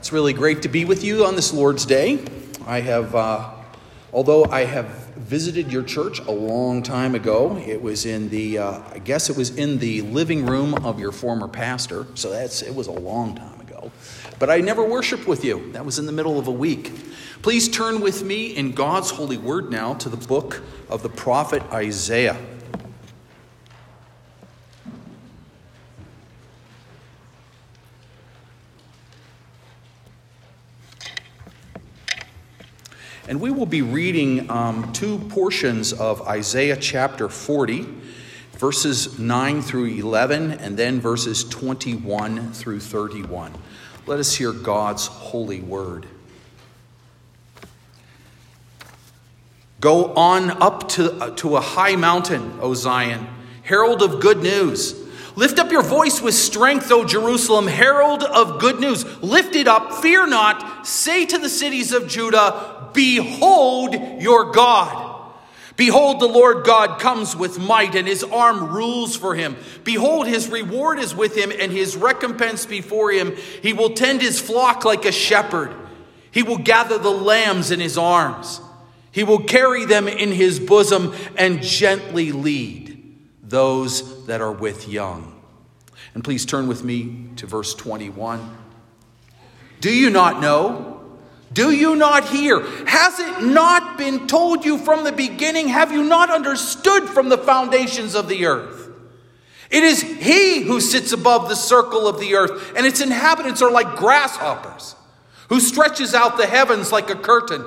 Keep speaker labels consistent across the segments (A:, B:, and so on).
A: It's really great to be with you on this Lord's Day. Although I have visited your church a long time ago, it was in the, living room of your former pastor. So it was a long time ago. But I never worshiped with you. That was in the middle of a week. Please turn with me in God's holy word now to the book of the prophet Isaiah. And we will be reading two portions of Isaiah chapter 40, verses 9 through 11, and then verses 21 through 31. Let us hear God's holy word. Go on up to a high mountain, O Zion, herald of good news. Lift up your voice with strength, O Jerusalem, herald of good news. Lift it up, fear not. Say to the cities of Judah, behold your God. Behold, the Lord God comes with might, and his arm rules for him. Behold, his reward is with him, and his recompense before him. He will tend his flock like a shepherd. He will gather the lambs in his arms. He will carry them in his bosom and gently lead those that are with young. And please turn with me to verse 21. Do you not know? Do you not hear? Has it not been told you from the beginning? Have you not understood from the foundations of the earth? It is he who sits above the circle of the earth, and its inhabitants are like grasshoppers, who stretches out the heavens like a curtain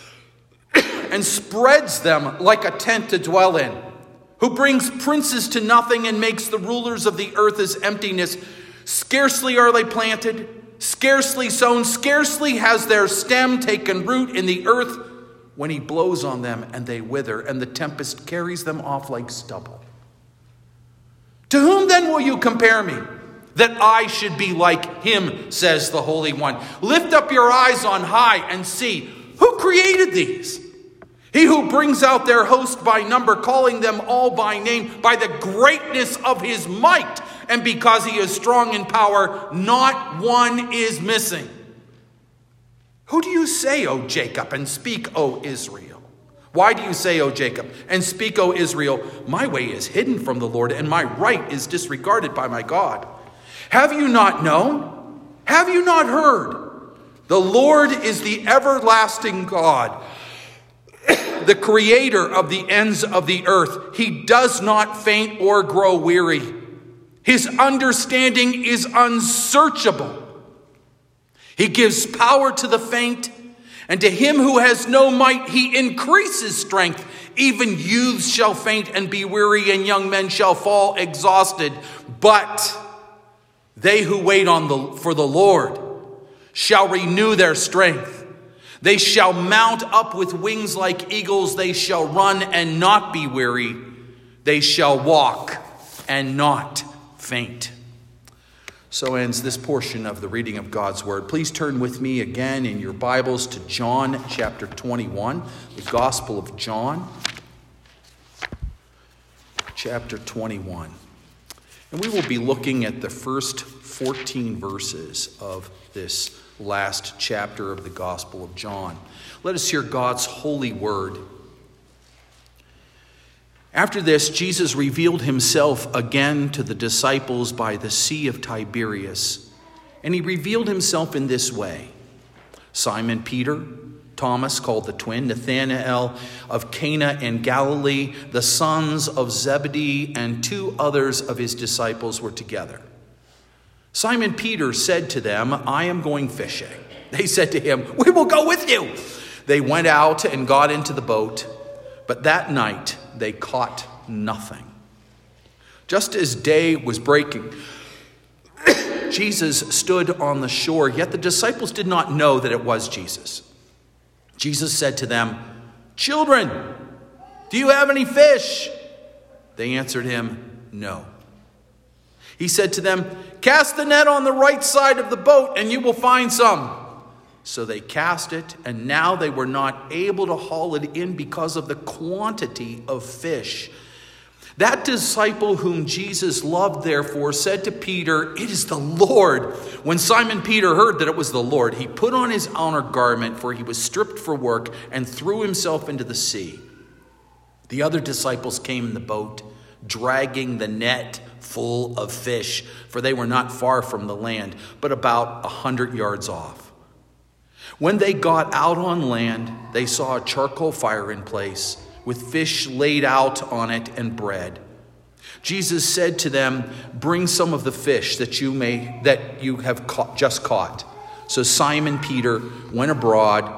A: and spreads them like a tent to dwell in, who brings princes to nothing and makes the rulers of the earth as emptiness. Scarcely are they planted, scarcely sown, scarcely has their stem taken root in the earth, when he blows on them and they wither, and the tempest carries them off like stubble. To whom then will you compare me, that I should be like him, says the Holy One? Lift up your eyes on high and see, who created these? He who brings out their host by number, calling them all by name, by the greatness of his might, and because he is strong in power, not one is missing. Who do you say, O Jacob, and speak, O Israel? Why do you say, O Jacob, and speak, O Israel, my way is hidden from the Lord, and my right is disregarded by my God? Have you not known? Have you not heard? The Lord is the everlasting God, the creator of the ends of the earth. He does not faint or grow weary. His understanding is unsearchable. He gives power to the faint, and to him who has no might, he increases strength. Even youths shall faint and be weary, and young men shall fall exhausted. But they who wait for the Lord shall renew their strength. They shall mount up with wings like eagles. They shall run and not be weary. They shall walk and not faint. So ends this portion of the reading of God's word. Please turn with me again in your Bibles to John chapter 21, the Gospel of John, chapter 21. And we will be looking at the first 14 verses of this last chapter of the Gospel of John. Let us hear God's holy word. After this, Jesus revealed himself again to the disciples by the Sea of Tiberias, and he revealed himself in this way. Simon Peter, Thomas called the twin, Nathanael of Cana in Galilee, the sons of Zebedee, and two others of his disciples were together. Simon Peter said to them, I am going fishing. They said to him, we will go with you. They went out and got into the boat, but that night they caught nothing. Just as day was breaking, Jesus stood on the shore, yet the disciples did not know that it was Jesus. Jesus said to them, children, do you have any fish? They answered him, no. He said to them, cast the net on the right side of the boat and you will find some. So they cast it, and now they were not able to haul it in because of the quantity of fish. That disciple whom Jesus loved, therefore, said to Peter, "It is the Lord." When Simon Peter heard that it was the Lord, he put on his outer garment, for he was stripped for work, and threw himself into the sea. The other disciples came in the boat, dragging the net full of fish, for they were not far from the land, but about 100 yards off. When they got out on land, they saw a charcoal fire in place, with fish laid out on it and bread. Jesus said to them, "Bring some of the fish that you have just caught." So Simon Peter went aboard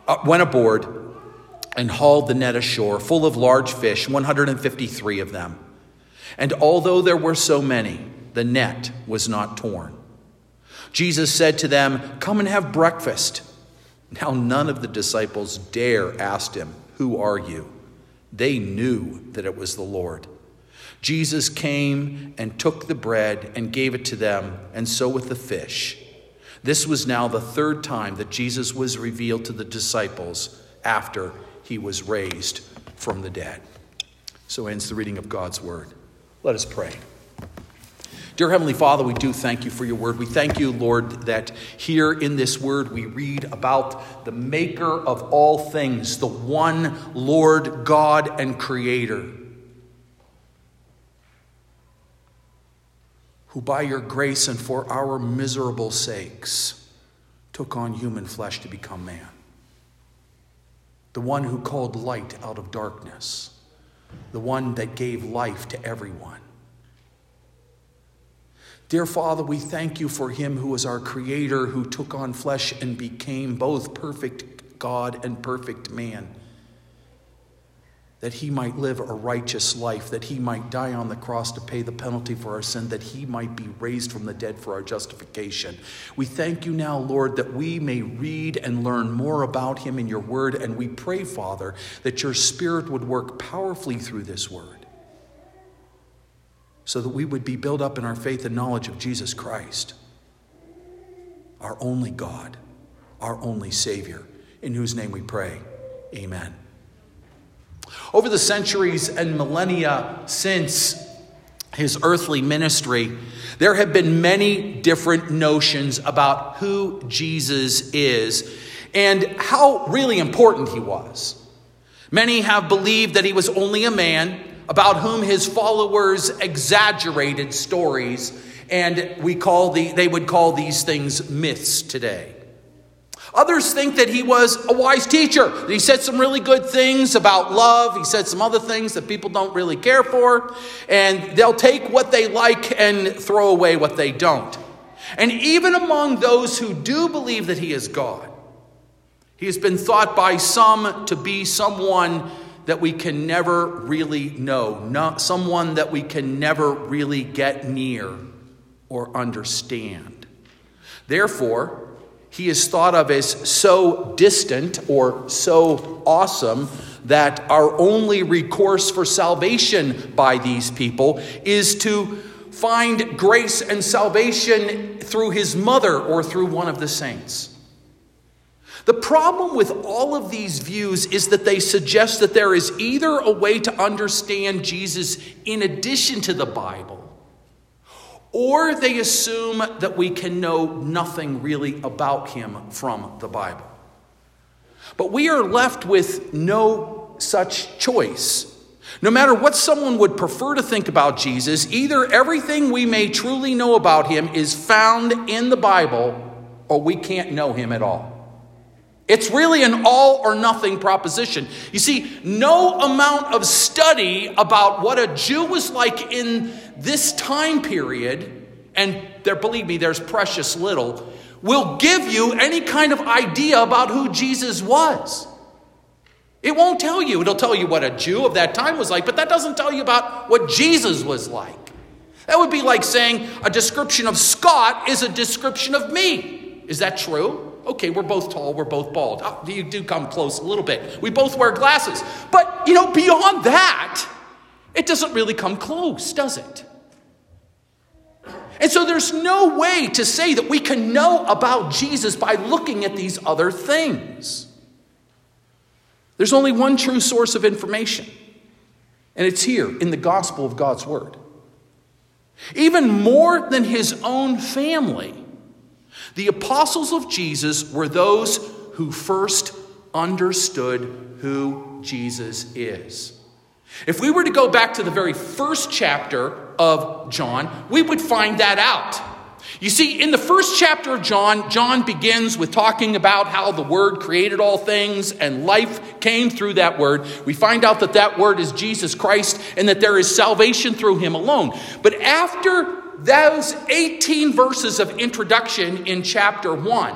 A: and hauled the net ashore, full of large fish, 153 of them. And although there were so many, the net was not torn. Jesus said to them, "Come and have breakfast." Now none of the disciples dare ask him, "Who are you?" They knew that it was the Lord. Jesus came and took the bread and gave it to them, and so with the fish. This was now the third time that Jesus was revealed to the disciples after he was raised from the dead. So ends the reading of God's word. Let us pray. Dear Heavenly Father, we do thank you for your word. We thank you, Lord, that here in this word we read about the maker of all things, the one Lord God and Creator, who by your grace and for our miserable sakes took on human flesh to become man. The one who called light out of darkness, the one that gave life to everyone. Dear Father, we thank you for him who is our Creator, who took on flesh and became both perfect God and perfect man, that he might live a righteous life, that he might die on the cross to pay the penalty for our sin, that he might be raised from the dead for our justification. We thank you now, Lord, that we may read and learn more about him in your word, and we pray, Father, that your Spirit would work powerfully through this word, so that we would be built up in our faith and knowledge of Jesus Christ, our only God, our only Savior, in whose name we pray. Amen. Over the centuries and millennia since his earthly ministry, there have been many different notions about who Jesus is and how really important he was. Many have believed that he was only a man, about whom his followers exaggerated stories, and they would call these things myths today. Others think that he was a wise teacher. He said some really good things about love. He said some other things that people don't really care for, and they'll take what they like and throw away what they don't. And even among those who do believe that he is God, he has been thought by some to be someone that we can never really know, not someone that we can never really get near or understand. Therefore, he is thought of as so distant or so awesome that our only recourse for salvation by these people is to find grace and salvation through his mother or through one of the saints. The problem with all of these views is that they suggest that there is either a way to understand Jesus in addition to the Bible, or they assume that we can know nothing really about him from the Bible. But we are left with no such choice. No matter what someone would prefer to think about Jesus, either everything we may truly know about him is found in the Bible, or we can't know him at all. It's really an all or nothing proposition. You see, no amount of study about what a Jew was like in this time period, and believe me, there's precious little, will give you any kind of idea about who Jesus was. It won't tell you. It'll tell you what a Jew of that time was like, but that doesn't tell you about what Jesus was like. That would be like saying a description of Scott is a description of me. Is that true? Okay, we're both tall, we're both bald. Oh, you do come close a little bit. We both wear glasses. But, beyond that, it doesn't really come close, does it? And so there's no way to say that we can know about Jesus by looking at these other things. There's only one true source of information, And it's here in the gospel of God's word. Even more than his own family, the apostles of Jesus were those who first understood who Jesus is. If we were to go back to the very first chapter of John, we would find that out. You see, in the first chapter of John, John begins with talking about how the Word created all things and life came through that Word. We find out that that Word is Jesus Christ and that there is salvation through him alone. But after those 18 verses of introduction in chapter 1,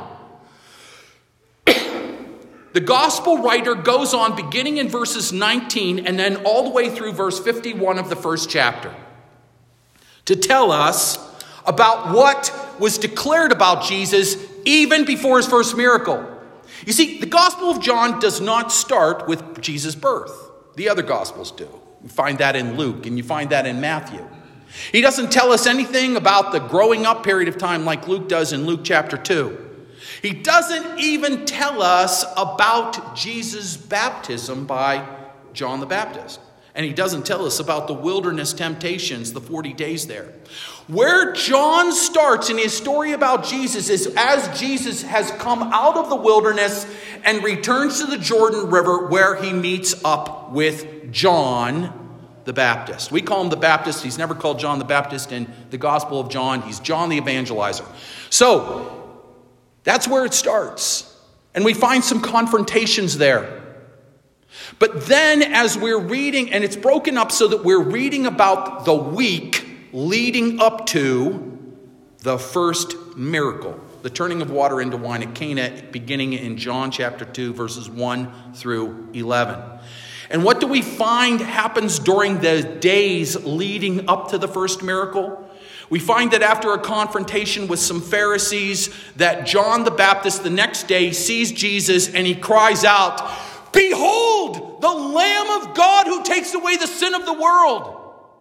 A: the gospel writer goes on beginning in verses 19 and then all the way through verse 51 of the first chapter to tell us about what was declared about Jesus even before his first miracle. You see, the Gospel of John does not start with Jesus' birth. The other Gospels do. You find that in Luke and you find that in Matthew. He doesn't tell us anything about the growing up period of time like Luke does in Luke chapter 2. He doesn't even tell us about Jesus' baptism by John the Baptist. And he doesn't tell us about the wilderness temptations, the 40 days there. Where John starts in his story about Jesus is as Jesus has come out of the wilderness and returns to the Jordan River where he meets up with John the Baptist. We call him the Baptist. He's never called John the Baptist in the Gospel of John. He's John the Evangelizer. So that's where it starts. And we find some confrontations there. But then as we're reading, and it's broken up so that we're reading about the week leading up to the first miracle, the turning of water into wine at Cana, beginning in John chapter 2, verses 1 through 11. And what do we find happens during the days leading up to the first miracle? We find that after a confrontation with some Pharisees, that John the Baptist the next day sees Jesus and he cries out, "Behold, the Lamb of God who takes away the sin of the world."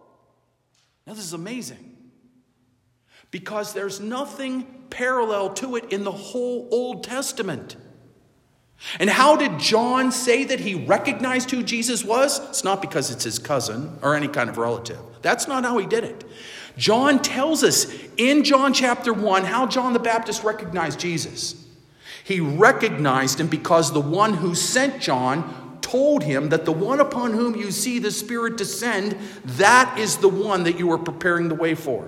A: Now this is amazing because there's nothing parallel to it in the whole Old Testament. And how did John say that he recognized who Jesus was? It's not because it's his cousin or any kind of relative. That's not how he did it. John tells us in John chapter 1 how John the Baptist recognized Jesus. He recognized him because the one who sent John told him that the one upon whom you see the Spirit descend, that is the one that you are preparing the way for.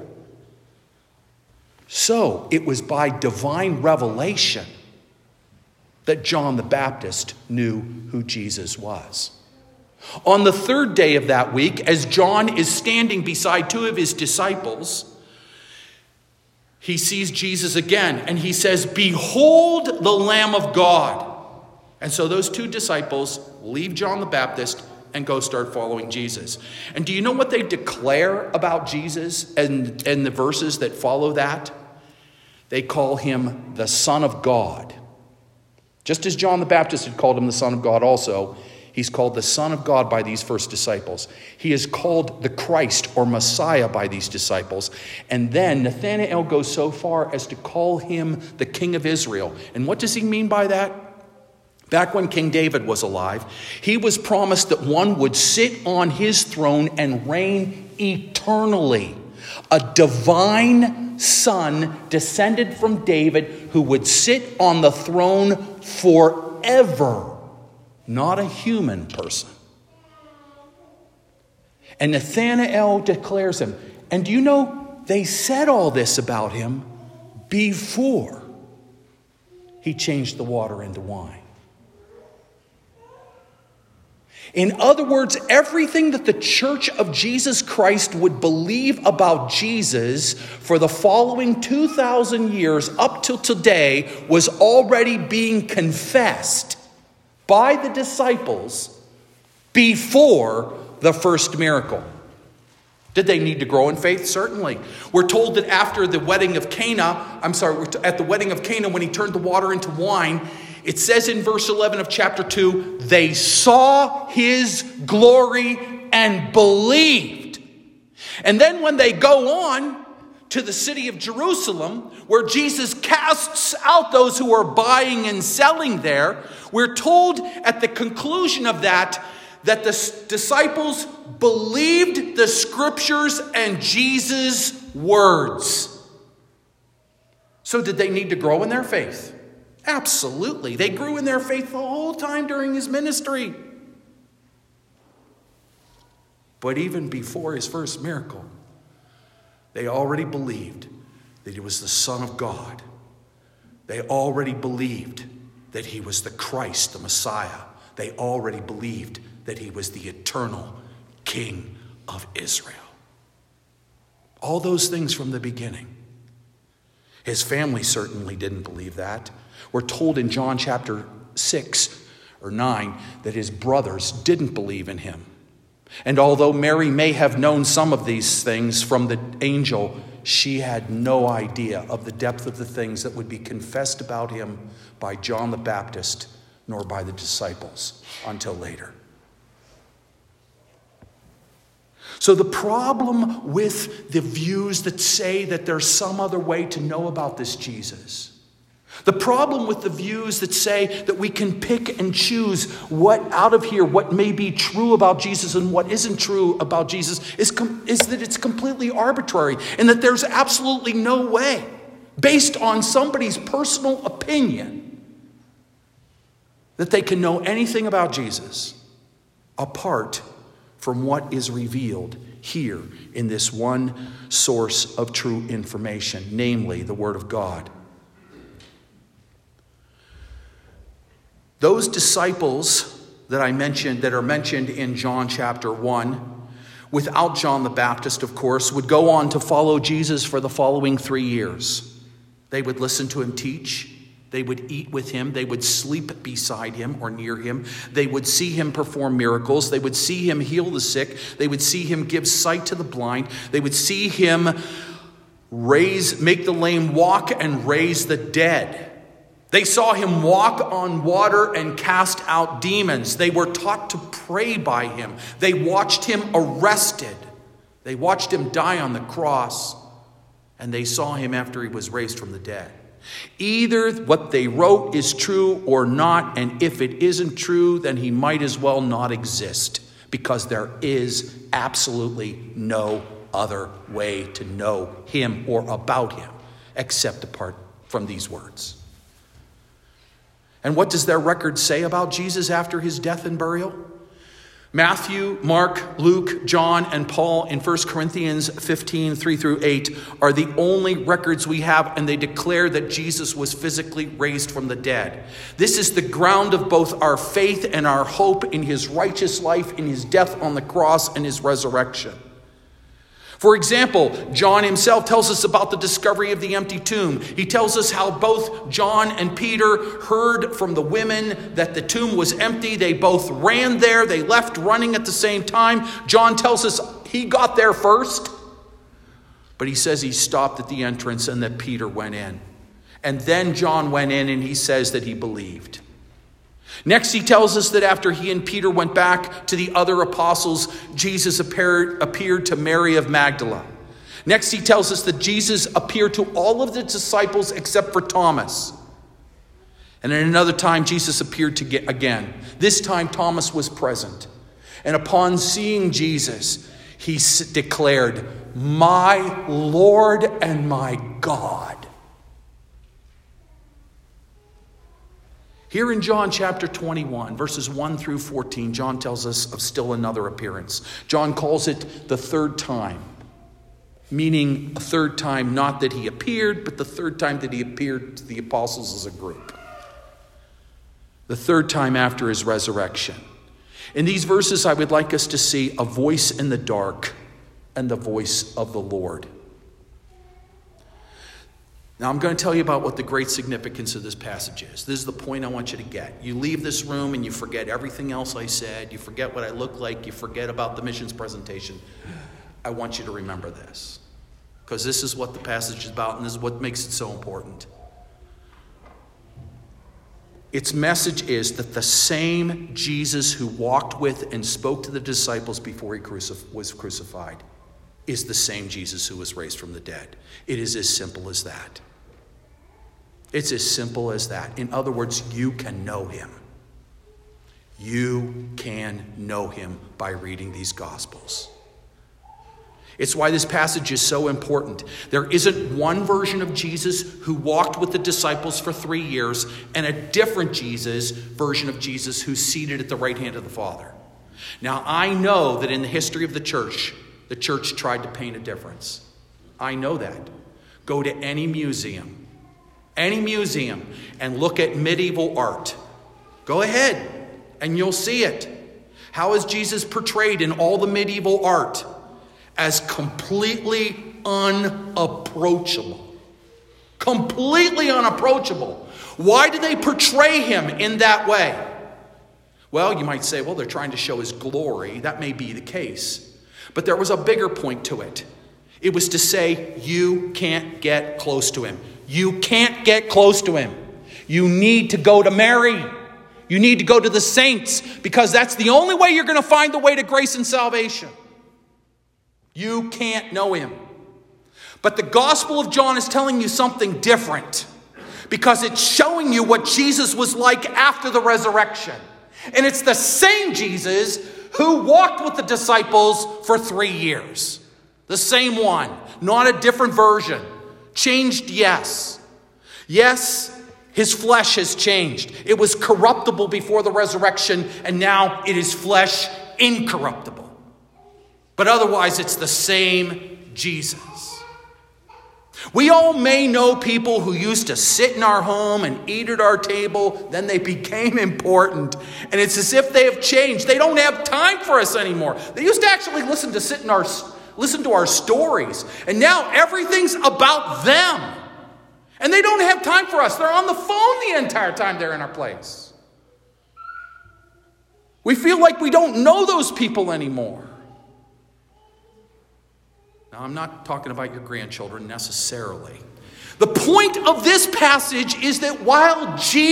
A: So it was by divine revelation that John the Baptist knew who Jesus was. On the third day of that week, as John is standing beside two of his disciples, he sees Jesus again and he says, "Behold the Lamb of God." And so those two disciples leave John the Baptist and go start following Jesus. And do you know what they declare about Jesus and the verses that follow that? They call him the Son of God. Just as John the Baptist had called him the Son of God also, he's called the Son of God by these first disciples. He is called the Christ or Messiah by these disciples. And then Nathanael goes so far as to call him the King of Israel. And what does he mean by that? Back when King David was alive, he was promised that one would sit on his throne and reign eternally. A divine son descended from David who would sit on the throne forever. Not a human person. And Nathanael declares him. And do you know, they said all this about him before he changed the water into wine. In other words, everything that the Church of Jesus Christ would believe about Jesus for the following 2,000 years up till today was already being confessed by the disciples before the first miracle. Did they need to grow in faith? Certainly. We're told that after the wedding of Cana, at the wedding of Cana when he turned the water into wine, it says in verse 11 of chapter 2, they saw his glory and believed. And then when they go on to the city of Jerusalem, where Jesus casts out those who are buying and selling there, we're told at the conclusion of that that the disciples believed the scriptures and Jesus' words. So did they need to grow in their faith? Absolutely. They grew in their faith the whole time during his ministry. But even before his first miracle, they already believed that he was the Son of God. They already believed that he was the Christ, the Messiah. They already believed that he was the eternal King of Israel. All those things from the beginning. His family certainly didn't believe that. We're told in John chapter 6 or 9 that his brothers didn't believe in him. And although Mary may have known some of these things from the angel, she had no idea of the depth of the things that would be confessed about him by John the Baptist, nor by the disciples until later. So the problem with the views that say that there's some other way to know about this Jesus, the problem with the views that say that we can pick and choose what out of here, what may be true about Jesus and what isn't true about Jesus, is that it's completely arbitrary and that there's absolutely no way, based on somebody's personal opinion, that they can know anything about Jesus apart from what is revealed here in this one source of true information, namely the Word of God. Those disciples that I mentioned, that are mentioned in John chapter 1, without John the Baptist, of course, would go on to follow Jesus for the following 3 years. They would listen to him teach. They would eat with him. They would sleep beside him or near him. They would see him perform miracles. They would see him heal the sick. They would see him give sight to the blind. They would see him make the lame walk and raise the dead. They saw him walk on water and cast out demons. They were taught to pray by him. They watched him arrested. They watched him die on the cross. And they saw him after he was raised from the dead. Either what they wrote is true or not, and if it isn't true, then he might as well not exist, because there is absolutely no other way to know him or about him except apart from these words. And what does their record say about Jesus after his death and burial? Matthew, Mark, Luke, John, and Paul in 1 Corinthians 15, 3 through 8 are the only records we have, and they declare that Jesus was physically raised from the dead. This is the ground of both our faith and our hope in his righteous life, in his death on the cross, and his resurrection. For example, John himself tells us about the discovery of the empty tomb. He tells us how both John and Peter heard from the women that the tomb was empty. They both ran there. They left running at the same time. John tells us he got there first, but he says he stopped at the entrance and that Peter went in. And then John went in and he says that he believed. Next, he tells us that after he and Peter went back to the other apostles, Jesus appeared to Mary of Magdala. Next, he tells us that Jesus appeared to all of the disciples except for Thomas. And at another time, Jesus appeared again. This time, Thomas was present. And upon seeing Jesus, he declared, "My Lord and my God." Here in John chapter 21, verses 1 through 14, John tells us of still another appearance. John calls it the third time, meaning a third time, not that he appeared, but the third time that he appeared to the apostles as a group. The third time after his resurrection. In these verses, I would like us to see a voice in the dark and the voice of the Lord. Now, I'm going to tell you about what the great significance of this passage is. This is the point I want you to get. You leave this room and you forget everything else I said. You forget what I look like. You forget about the missions presentation. I want you to remember this, because this is what the passage is about, and this is what makes it so important. Its message is that the same Jesus who walked with and spoke to the disciples before he was crucified is the same Jesus who was raised from the dead. It is as simple as that. It's as simple as that. In other words, you can know him. You can know him by reading these Gospels. It's why this passage is so important. There isn't one version of Jesus who walked with the disciples for 3 years and a different version of Jesus who's seated at the right hand of the Father. Now, I know that in the history of the church tried to paint a difference. I know that. Go to any museum, and look at medieval art. Go ahead, and you'll see it. How is Jesus portrayed in all the medieval art? As completely unapproachable. Completely unapproachable. Why do they portray him in that way? Well, you might say, well, they're trying to show his glory. That may be the case. But there was a bigger point to it. It was to say, you can't get close to him. You can't get close to him. You need to go to Mary. You need to go to the saints, because that's the only way you're going to find the way to grace and salvation. You can't know him. But the Gospel of John is telling you something different, because it's showing you what Jesus was like after the resurrection. And it's the same Jesus who walked with the disciples for 3 years. The same one, not a different version. Changed, yes. Yes, his flesh has changed. It was corruptible before the resurrection, and now it is flesh incorruptible. But otherwise, it's the same Jesus. We all may know people who used to sit in our home and eat at our table. Then they became important. And it's as if they have changed. They don't have time for us anymore. They used to actually listen to our stories. And now everything's about them. And they don't have time for us. They're on the phone the entire time they're in our place. We feel like we don't know those people anymore. Now, I'm not talking about your grandchildren necessarily. The point of this passage is that while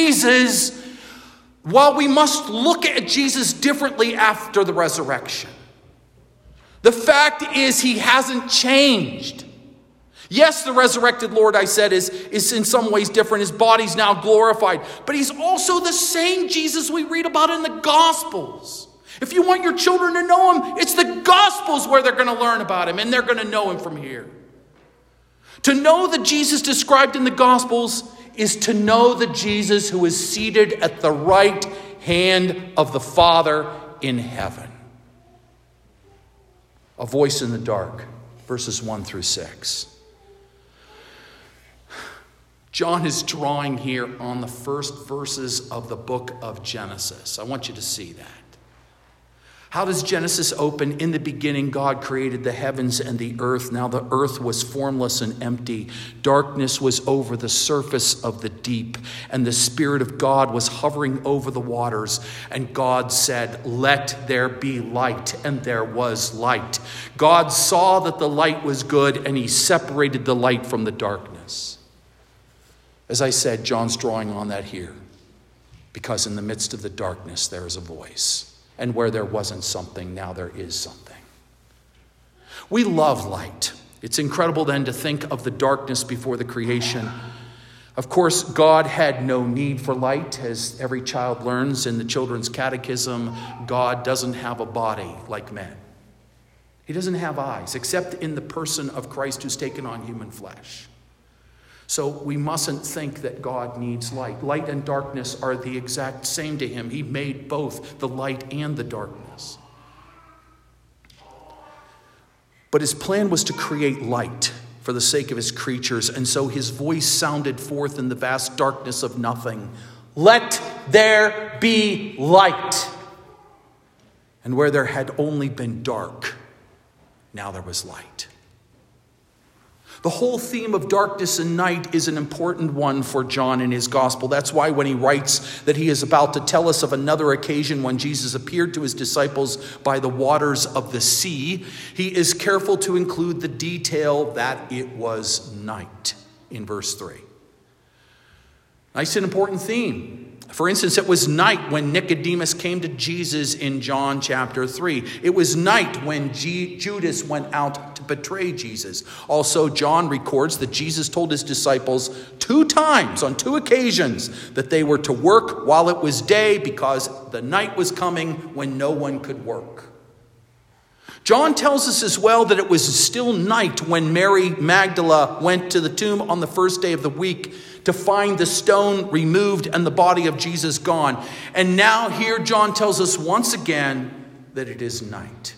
A: we must look at Jesus differently after the resurrection, the fact is he hasn't changed. Yes, the resurrected Lord, I said, is in some ways different. His body's now glorified. But he's also the same Jesus we read about in the Gospels. If you want your children to know him, it's the Gospels where they're going to learn about him, and they're going to know him from here. To know the Jesus described in the Gospels is to know the Jesus who is seated at the right hand of the Father in heaven. A voice in the dark, verses 1 through 6. John is drawing here on the first verses of the book of Genesis. I want you to see that. How does Genesis open? In the beginning, God created the heavens and the earth. Now the earth was formless and empty. Darkness was over the surface of the deep, and the Spirit of God was hovering over the waters. And God said, "Let there be light," and there was light. God saw that the light was good, and he separated the light from the darkness. As I said, John's drawing on that here, because in the midst of the darkness, there is a voice. And where there wasn't something, now there is something. We love light. It's incredible then to think of the darkness before the creation. Of course, God had no need for light. As every child learns in the children's catechism, God doesn't have a body like men. He doesn't have eyes, except in the person of Christ who's taken on human flesh. So we mustn't think that God needs light. Light and darkness are the exact same to him. He made both the light and the darkness. But his plan was to create light for the sake of his creatures. And so his voice sounded forth in the vast darkness of nothing. Let there be light. And where there had only been dark, now there was light. The whole theme of darkness and night is an important one for John in his gospel. That's why when he writes that he is about to tell us of another occasion when Jesus appeared to his disciples by the waters of the sea, he is careful to include the detail that it was night in verse 3. Nice and important theme. For instance, it was night when Nicodemus came to Jesus in John chapter 3. It was night when Judas went out to betray Jesus. Also, John records that Jesus told his disciples 2 times, on 2 occasions, that they were to work while it was day because the night was coming when no one could work. John tells us as well that it was still night when Mary Magdalene went to the tomb on the first day of the week to find the stone removed and the body of Jesus gone. And now here John tells us once again that it is night.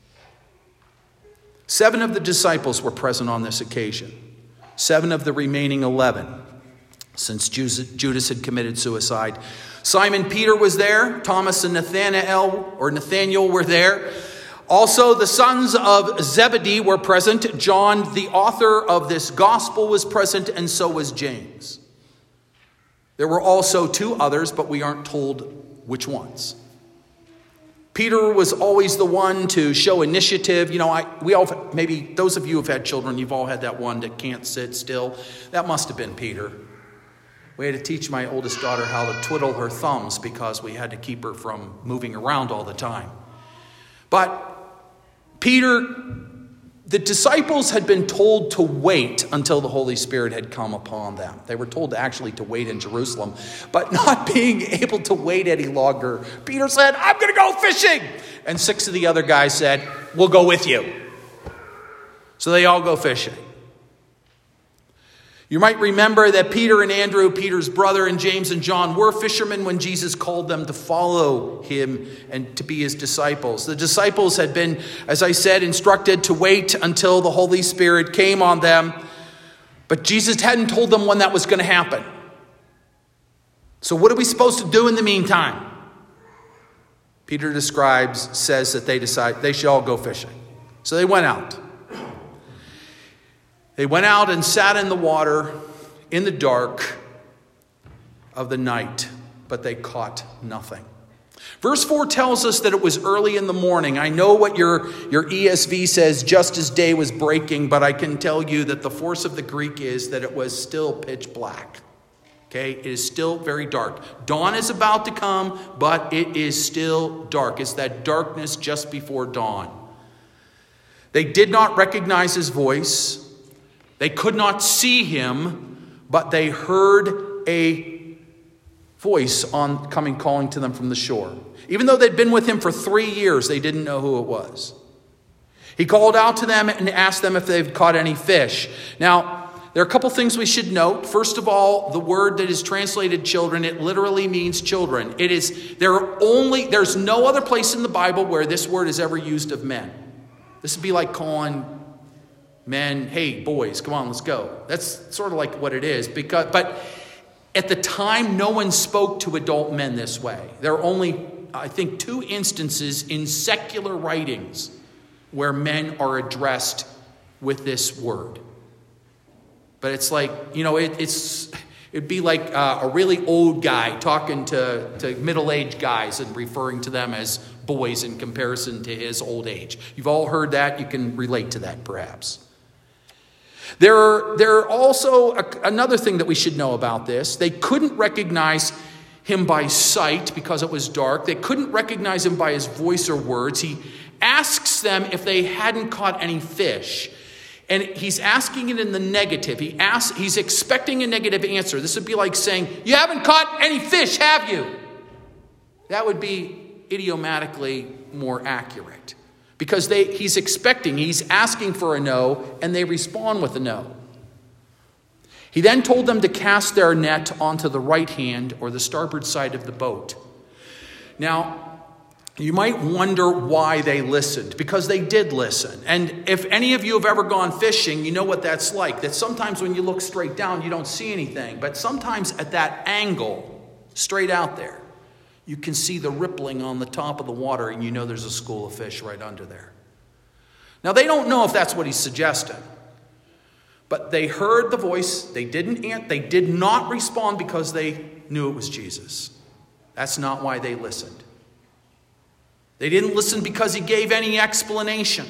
A: 7 of the disciples were present on this occasion. 7 of the remaining 11, since Judas had committed suicide. Simon Peter was there. Thomas and Nathanael were there. Also, the sons of Zebedee were present. John, the author of this gospel, was present, and so was James. There were also 2 others, but we aren't told which ones. Peter was always the one to show initiative. We all, maybe those of you who have had children, you've all had that one that can't sit still. That must have been Peter. We had to teach my oldest daughter how to twiddle her thumbs because we had to keep her from moving around all the time. But Peter, the disciples had been told to wait until the Holy Spirit had come upon them. They were told actually to wait in Jerusalem, but not being able to wait any longer, Peter said, "I'm going to go fishing." And 6 of the other guys said, "We'll go with you." So they all go fishing. You might remember that Peter and Andrew, Peter's brother, and James and John were fishermen when Jesus called them to follow him and to be his disciples. The disciples had been, as I said, instructed to wait until the Holy Spirit came on them, but Jesus hadn't told them when that was going to happen. So what are we supposed to do in the meantime? Peter says that they should all go fishing. So they went out. They went out and sat in the water in the dark of the night, but they caught nothing. Verse 4 tells us that it was early in the morning. I know what your ESV says, just as day was breaking, but I can tell you that the force of the Greek is that it was still pitch black. Okay, it is still very dark. Dawn is about to come, but it is still dark. It's that darkness just before dawn. They did not recognize his voice. They could not see him, but they heard a voice calling to them from the shore. Even though they'd been with him for 3 years, they didn't know who it was. He called out to them and asked them if they've caught any fish. Now, there are a couple things we should note. First of all, the word that is translated children, it literally means children. There's no other place in the Bible where this word is ever used of men. This would be like calling men, "Hey, boys, come on, let's go." That's sort of like what it is. But at the time, no one spoke to adult men this way. There are only, I think, 2 instances in secular writings where men are addressed with this word. But it's like, it'd be like a really old guy talking to middle-aged guys and referring to them as boys in comparison to his old age. You've all heard that. You can relate to that, perhaps. There are also another thing that we should know about this. They couldn't recognize him by sight because it was dark. They couldn't recognize him by his voice or words. He asks them if they hadn't caught any fish. And he's asking it in the negative. He's expecting a negative answer. This would be like saying, "You haven't caught any fish, have you?" That would be idiomatically more accurate. Because he's asking for a no, and they respond with a no. He then told them to cast their net onto the right hand or the starboard side of the boat. Now, you might wonder why they listened, because they did listen. And if any of you have ever gone fishing, you know what that's like. That sometimes when you look straight down, you don't see anything. But sometimes at that angle, straight out there, you can see the rippling on the top of the water, and you know there's a school of fish right under there. Now, they don't know if that's what he's suggesting. But they heard the voice. They did not respond because they knew it was Jesus. That's not why they listened. They didn't listen because he gave any explanation.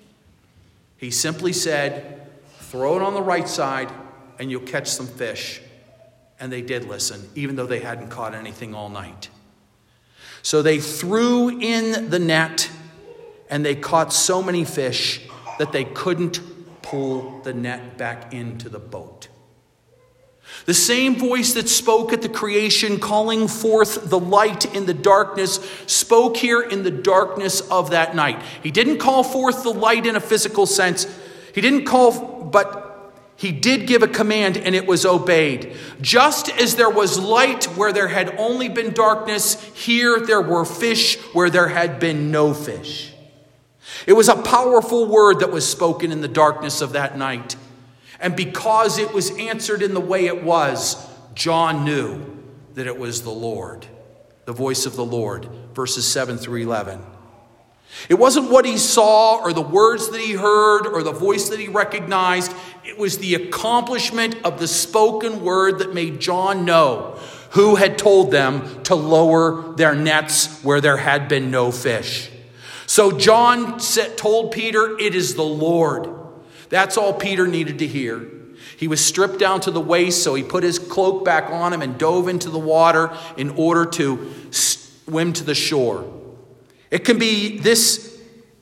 A: He simply said, "Throw it on the right side and you'll catch some fish." And they did listen, even though they hadn't caught anything all night. So they threw in the net, and they caught so many fish that they couldn't pull the net back into the boat. The same voice that spoke at the creation, calling forth the light in the darkness, spoke here in the darkness of that night. He didn't call forth the light in a physical sense. But he did give a command, and it was obeyed. Just as there was light where there had only been darkness, here there were fish where there had been no fish. It was a powerful word that was spoken in the darkness of that night. And because it was answered in the way it was, John knew that it was the Lord, the voice of the Lord, verses 7 through 11. It wasn't what he saw or the words that he heard or the voice that he recognized. It was the accomplishment of the spoken word that made John know who had told them to lower their nets where there had been no fish. So John told Peter, "It is the Lord." That's all Peter needed to hear. He was stripped down to the waist, so he put his cloak back on him and dove into the water in order to swim to the shore. It can be this.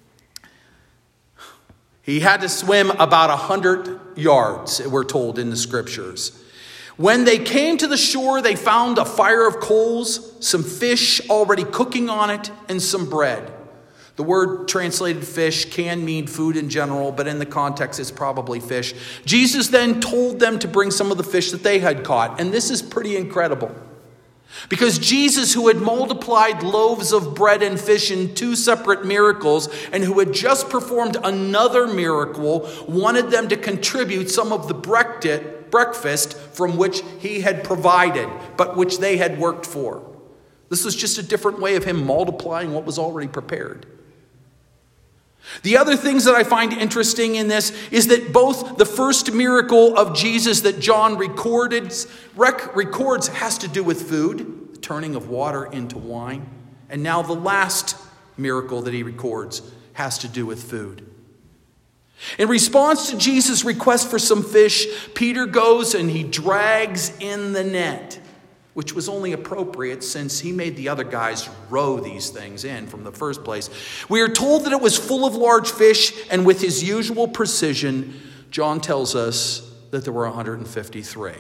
A: He had to swim about 100 yards, we're told in the scriptures. When they came to the shore, they found a fire of coals, some fish already cooking on it, and some bread. The word translated fish can mean food in general, but in the context, it's probably fish. Jesus then told them to bring some of the fish that they had caught, and this is pretty incredible. Because Jesus, who had multiplied loaves of bread and fish in 2 separate miracles, and who had just performed another miracle, wanted them to contribute some of the breakfast from which he had provided, but which they had worked for. This was just a different way of him multiplying what was already prepared. The other things that I find interesting in this is that both the first miracle of Jesus that John records has to do with food, the turning of water into wine. And now the last miracle that he records has to do with food. In response to Jesus' request for some fish, Peter goes and he drags in the net, which was only appropriate since he made the other guys row these things in from the first place. We are told that it was full of large fish, and with his usual precision, John tells us that there were 153.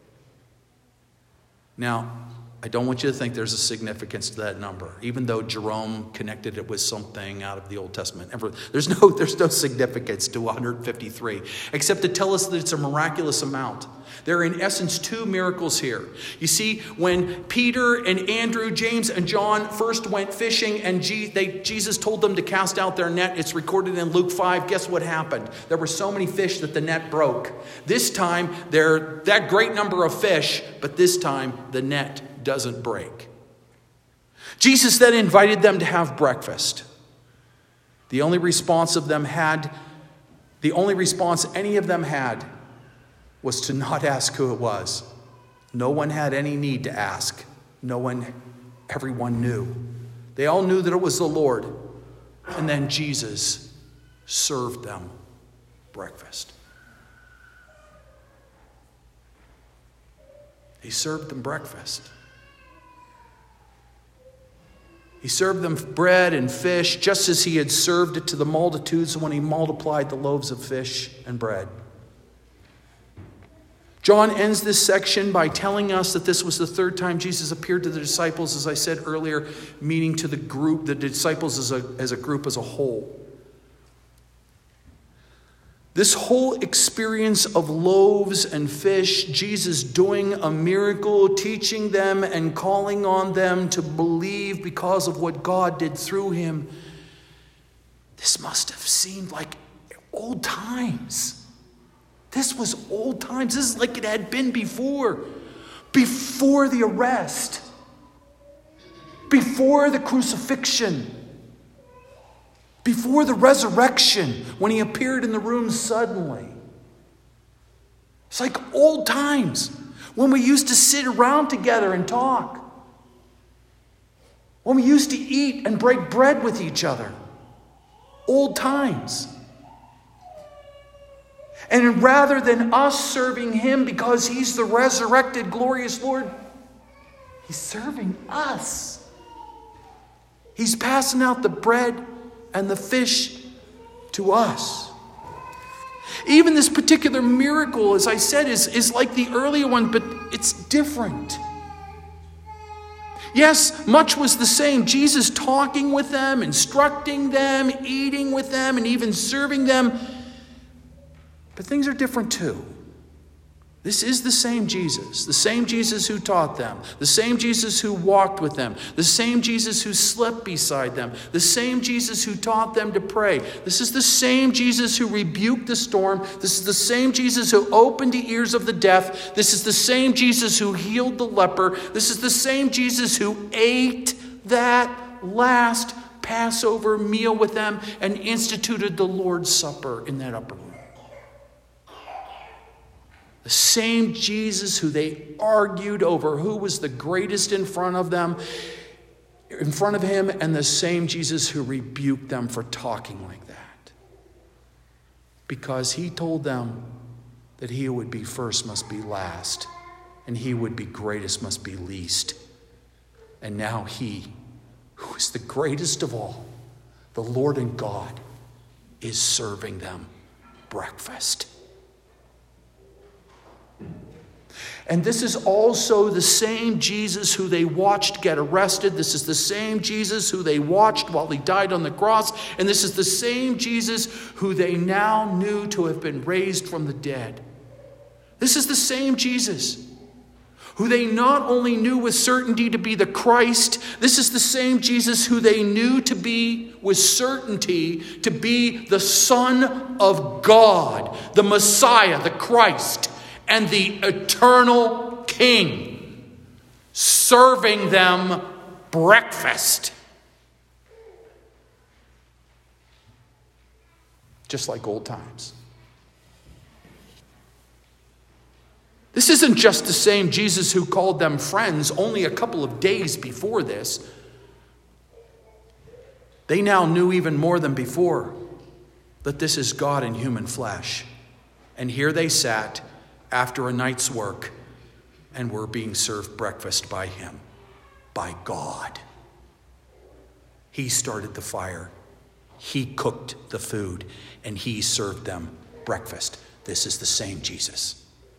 A: Now, I don't want you to think there's a significance to that number, even though Jerome connected it with something out of the Old Testament. There's no significance to 153, except to tell us that it's a miraculous amount. There are in essence 2 miracles here. You see, when Peter and Andrew, James and John first went fishing and Jesus told them to cast out their net, it's recorded in Luke 5. Guess what happened? There were so many fish that the net broke. This time, there that great number of fish, but this time the net doesn't break. Jesus then invited them to have breakfast. The only response any of them had was to not ask who it was. No one had any need to ask. Everyone knew. They all knew that it was the Lord. And then Jesus served them breakfast. He served them breakfast. He served them bread and fish, just as he had served it to the multitudes when he multiplied the loaves of fish and bread. John ends this section by telling us that this was the 3rd time Jesus appeared to the disciples, as I said earlier, meaning to the group, the disciples as a group as a whole. This whole experience of loaves and fish, Jesus doing a miracle, teaching them and calling on them to believe because of what God did through him, this must have seemed like old times. This was old times. This is like it had been before the arrest, before the crucifixion, before the resurrection, when he appeared in the room suddenly. It's like old times when we used to sit around together and talk, when we used to eat and break bread with each other. Old times. And rather than us serving him because he's the resurrected, glorious Lord, he's serving us. He's passing out the bread and the fish to us. Even this particular miracle, as I said, is like the earlier one, but it's different. Yes, much was the same. Jesus talking with them, instructing them, eating with them, and even serving them. But things are different too. This is the same Jesus who taught them, the same Jesus who walked with them, the same Jesus who slept beside them, the same Jesus who taught them to pray. This is the same Jesus who rebuked the storm. This is the same Jesus who opened the ears of the deaf. This is the same Jesus who healed the leper. This is the same Jesus who ate that last Passover meal with them and instituted the Lord's Supper in that upper room. The same Jesus who they argued over who was the greatest in front of him, and the same Jesus who rebuked them for talking like that. Because he told them that he who would be first must be last, and he who would be greatest must be least. And now he, who is the greatest of all, the Lord and God, is serving them breakfast. And this is also the same Jesus who they watched get arrested. This is the same Jesus who they watched while he died on the cross. And this is the same Jesus who they now knew to have been raised from the dead. This is the same Jesus who they not only knew with certainty to be the Christ. This is the same Jesus who they knew to be with certainty to be the Son of God, the Messiah, the Christ, and the eternal King, serving them breakfast. Just like old times. This isn't just the same Jesus who called them friends only a couple of days before this. They now knew even more than before that this is God in human flesh. And here they sat after a night's work and were being served breakfast by him, by God. He started the fire. He cooked the food, and he served them breakfast. This is the same Jesus.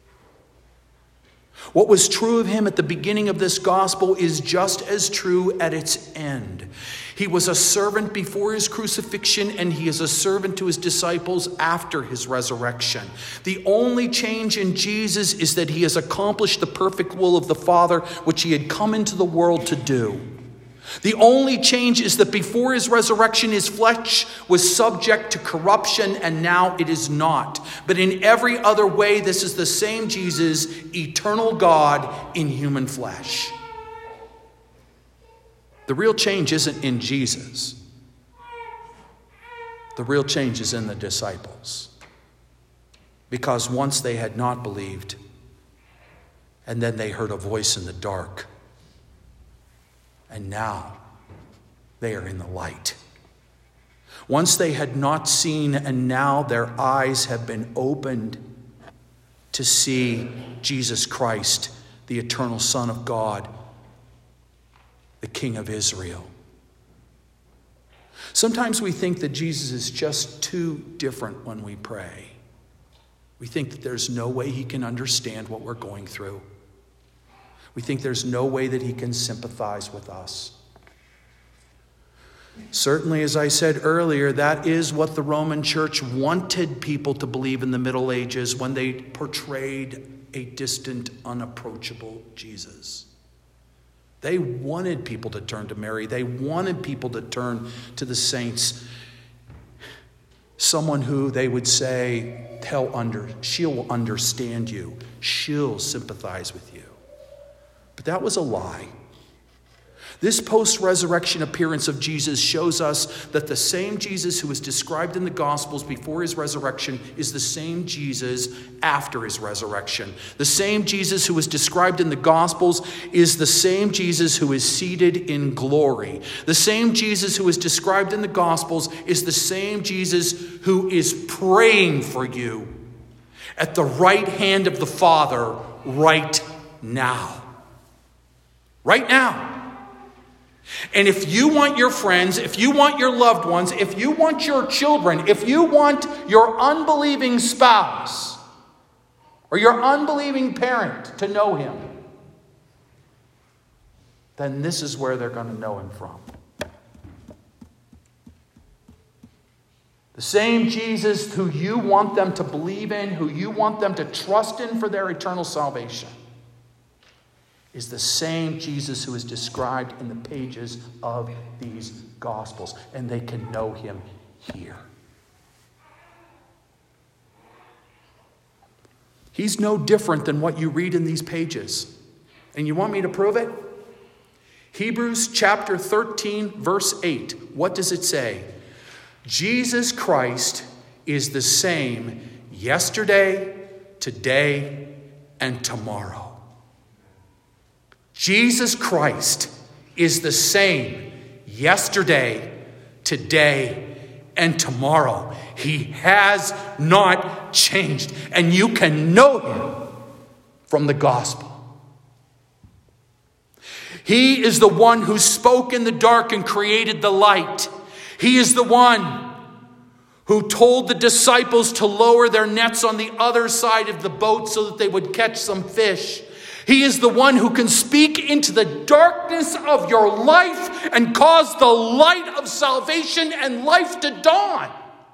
A: What was true of him at the beginning of this gospel is just as true at its end. He was a servant before his crucifixion, and he is a servant to his disciples after his resurrection. The only change in Jesus is that he has accomplished the perfect will of the Father, which he had come into the world to do. The only change is that before his resurrection, his flesh was subject to corruption, and now it is not. But in every other way, this is the same Jesus, eternal God in human flesh. The real change isn't in Jesus. The real change is in the disciples. Because once they had not believed, and then they heard a voice in the dark. And now they are in the light. Once they had not seen, and now their eyes have been opened to see Jesus Christ, the eternal Son of God, the King of Israel. Sometimes we think that Jesus is just too different when we pray. We think that there's no way he can understand what we're going through. We think there's no way that he can sympathize with us. Certainly, as I said earlier, that is what the Roman Church wanted people to believe in the Middle Ages when they portrayed a distant, unapproachable Jesus. They wanted people to turn to Mary. They wanted people to turn to the saints. Someone who they would say, she'll understand you. She'll sympathize with you. But that was a lie. This post-resurrection appearance of Jesus shows us that the same Jesus who was described in the Gospels before his resurrection is the same Jesus after his resurrection. The same Jesus who was described in the Gospels is the same Jesus who is seated in glory. The same Jesus who is described in the Gospels is the same Jesus who is praying for you at the right hand of the Father right now. Right now. And if you want your friends, if you want your loved ones, if you want your children, if you want your unbelieving spouse or your unbelieving parent to know him, then this is where they're going to know him from. The same Jesus who you want them to believe in, who you want them to trust in for their eternal salvation, is the same Jesus who is described in the pages of these Gospels. And they can know him here. He's no different than what you read in these pages. And you want me to prove it? Hebrews chapter 13, verse 8. What does it say? Jesus Christ is the same yesterday, today, and tomorrow. Jesus Christ is the same yesterday, today, and tomorrow. He has not changed. And you can know him from the gospel. He is the one who spoke in the dark and created the light. He is the one who told the disciples to lower their nets on the other side of the boat so that they would catch some fish. He is the one who can speak into the darkness of your life and cause the light of salvation and life to dawn.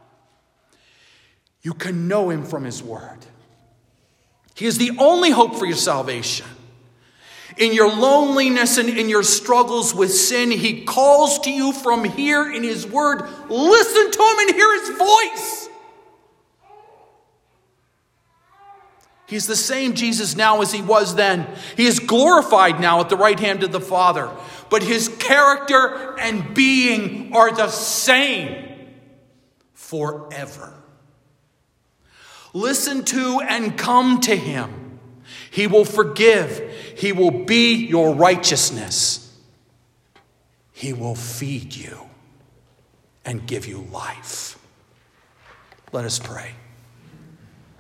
A: You can know him from his word. He is the only hope for your salvation. In your loneliness and in your struggles with sin, he calls to you from here in his word. Listen to him and hear his voice. He's the same Jesus now as he was then. He is glorified now at the right hand of the Father. But his character and being are the same forever. Listen to and come to him. He will forgive. He will be your righteousness. He will feed you and give you life. Let us pray.